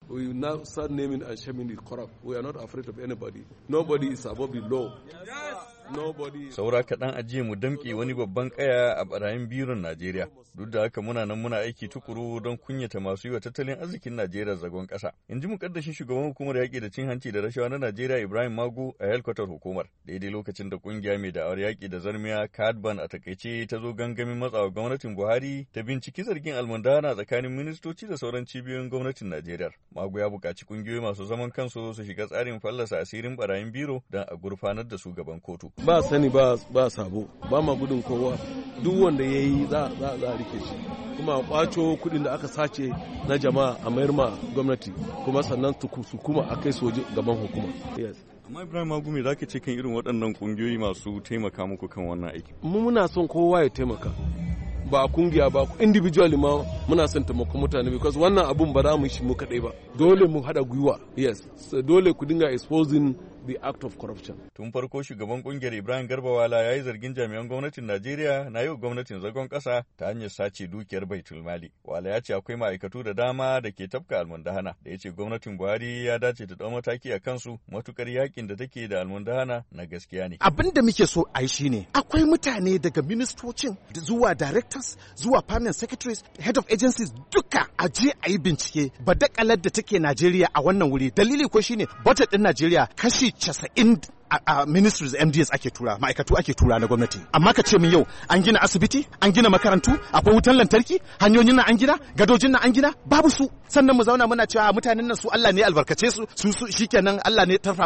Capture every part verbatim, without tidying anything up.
We will now start naming and shaming it corrupt. We are not afraid of anybody. Nobody is above the law. Nobody. Saura kaɗan ajiye mu damƙe wani babban ƙaya a barayin biron Najeriya. Duk da haka muna nan muna aiki tukuru don kunyata masu yi wa tattalin arzikin Najeriya zagon ƙasa. In ji muƙaddashin shugaban hukumar yaƙi da cin hanci da rashawa na Najeriya Ibrahim Magu a helkwatar hukumar. Daidai lokacin da ƙungiya mai da'awar yaƙi da zarmiya Kadban a takaice ta zo gangamin matsawa gwamnatin Buhari ta binciki zargin almundana tsakanin ministoci da sauran cibiyoyin gwamnatin Najeriya. Magu ya buƙaci ƙungiyoyi masu zaman kansu su shiga tsarin fallasa asirin barayin biro don a gurfanar da su gaban kotu. Ba sani ba ba sabo, ba ma gudun kowa. Duk wanda ya yi za a rike shi. Kuma a kwaco kuɗin da aka sace na jama'a a mayar ma gwamnati, kuma sannan su kuma a kai soje gaban hukuma. Yes. Amma Ibrahim Magumi za ka ce kan irin waɗannan ƙungiyoyi masu taimaka muku kan wannan aiki? Mu muna son kowa ya taimaka. Ba kungiya ba individually ma muna son taimakon mutane because wannan abun ba za mu shi mu kaɗai ba. Dole mu haɗa gwiwa. Yes. So dole ku dinga exposing the act of corruption. Tun farko shugaban kungiyar Ibrahim Garbawala ya yi zargin jami'an gwamnatin Najeriya na yau gwamnatin zagon ƙasa ta hanyar sace dukiyar Baitul Mali. Wala ya ce akwai ma'aikatu da dama da ke tafka almundahana da ya ce gwamnatin Buhari ya dace ta ɗau mataki a kansu matukar yakin da take da almundahana na gaskiya ne. Abin da muke so a yi shine akwai mutane daga ministocin zuwa directors zuwa permanent secretaries head of agencies duka a je a yi bincike badakalar da take Najeriya a wannan wuri. Dalili ko shine budget ɗin Najeriya kashi casa'in a ministries M D S ake tura ma'aikatu ake tura na gwamnati amma ka ce min yau an gina asibiti an gina makarantu akwai wutan lantarki hanyoyin nan an gina gadojin nan an gina babu su sannan mu zauna muna cewa mutanen nan su Allah ne albarkace su su shikenan Allah ne tarfa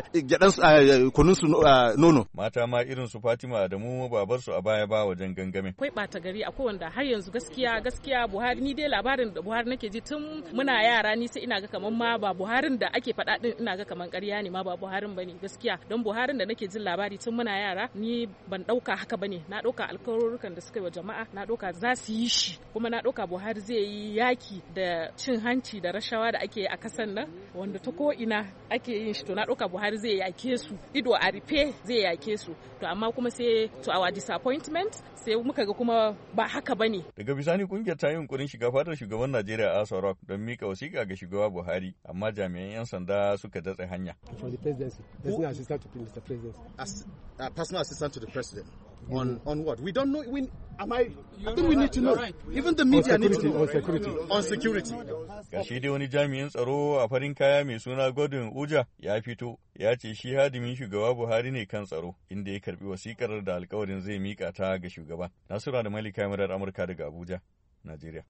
gyadan kunun su nono. Mata ma irin su Fatima da mu babar su a baya ba wajen gangamin. Akwai bata gari akwai wanda har yanzu gaskiya gaskiya Buhari ni dai labarin da Buhari nake ji tun muna yara ni sai ina ga kaman ma ba Buharin da ake faɗa din ina ga kaman ƙarya ne ma ba Buharin bane gaskiya. Don Buharin da nake jin labari tun muna yara ni ban dauka haka bane na dauka alkawarurukan da suka yi wa jama'a na dauka za su yi shi kuma na dauka Buhari zai yi yaki da cin hanci da rashawa da ake a kasan nan wanda ta ko ina ake yin shi to na dauka Buhari zai yake su ido a rufe zai yake su to amma kuma sai to our disappointment sai muka ga kuma ba haka bane. Daga bisani kungiyar ta yi yunkurin shiga fadar shugaban Najeriya Aso Rock don mika wasiƙa ga shugaba Buhari amma jami'an 'yan sanda suka datse hanya. Mister President, as a uh, personal assistant to the president. On on what? We don't know. We am I? I think we need to know. Even the media need to know. On security. On security. Gashi dai wani jami'in tsaro a farin kaya mai suna Godwin Uja ya fito ya ce shi hadimin shugaba Buhari ne kan tsaro inda ya karbi wasikar da alkawarin zai mika ta ga shugaba. Nasura da Malika Murar Amurka daga Abuja, Najeriya.